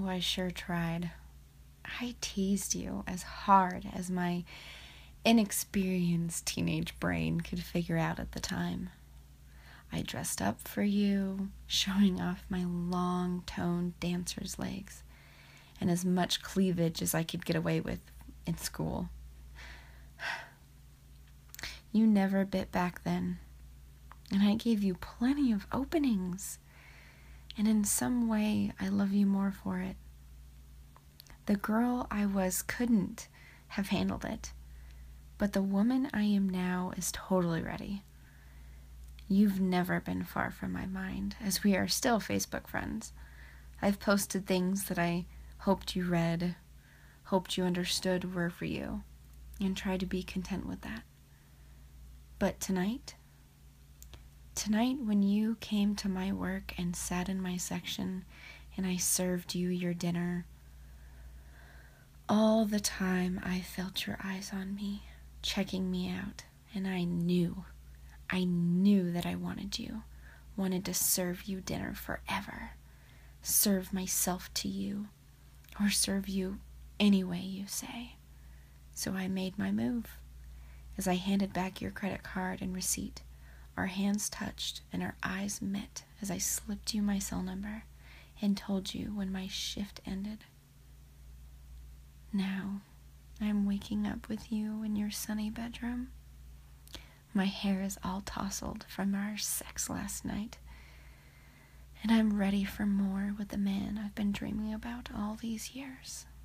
I sure tried. I teased you as hard as my inexperienced teenage brain could figure out at the time. I dressed up for you, showing off my long, toned dancer's legs and as much cleavage as I could get away with in school. You never bit back then, and I gave you plenty of openings, and in some way I love you more for it. The girl I was couldn't have handled it, but the woman I am now is totally ready. You've never been far from my mind, as we are still Facebook friends. I've posted things that I hoped you read, hoped you understood were for you, and tried to be content with that. But tonight when you came to my work and sat in my section and I served you your dinner, all the time I felt your eyes on me, checking me out, and I knew that I wanted to serve you dinner forever, serve myself to you, or serve you any way you say. So I made my move. As I handed back your credit card and receipt, our hands touched and our eyes met as I slipped you my cell number and told you when my shift ended. Now, I'm waking up with you in your sunny bedroom. My hair is all tousled from our sex last night, and I'm ready for more with the man I've been dreaming about all these years.